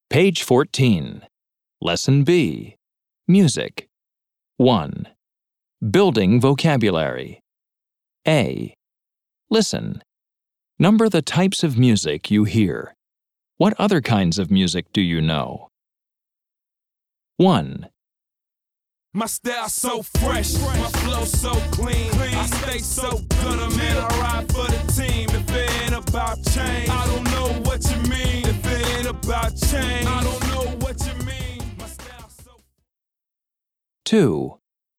Page 14. Lesson B. Music. 1. Building vocabulary. A. Listen. Number the types of music you hear. What other kinds of music do you know? 1. My style so fresh, my flow so clean. I stay so good, man, I ride for the team. If it ain't about change, I don't know what you mean. If it ain't about change, I don't know what you mean. My style so 2.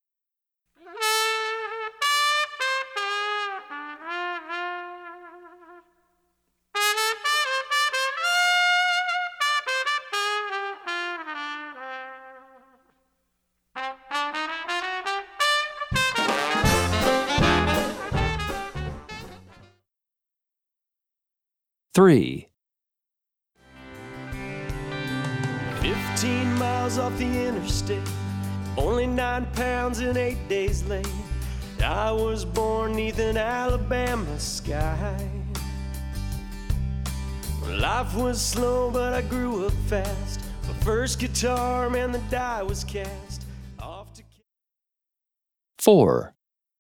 Three. 15 miles off the interstate, only 9 pounds and 8 days late. I was born neath an Alabama sky. Life was slow, but I grew up fast. My first guitar, man, the die was cast. Off to 4.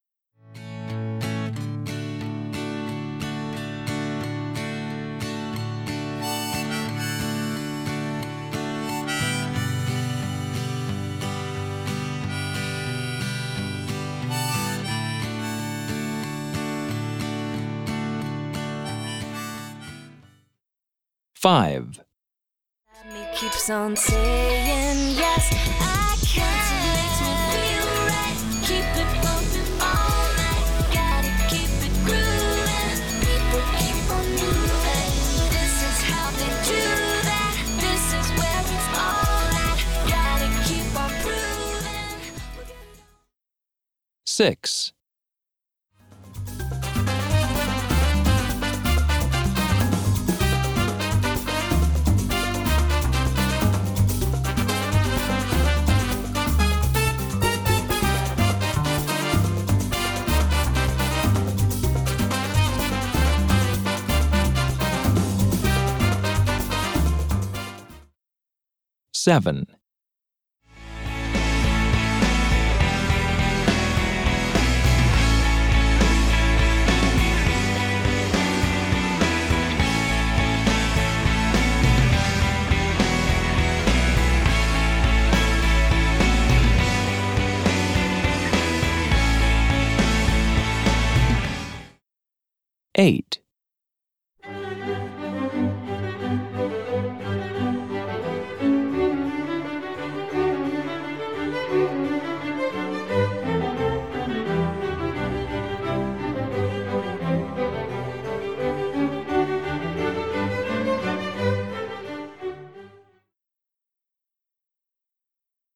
5. Me keeps on saying yes, I can. Makes me feel right. Keep it bumping all night. Gotta keep it grooving. People keep on moving. This is how they do that. This is where it's all at. Gotta keep on proving. 6. 7. 8. 3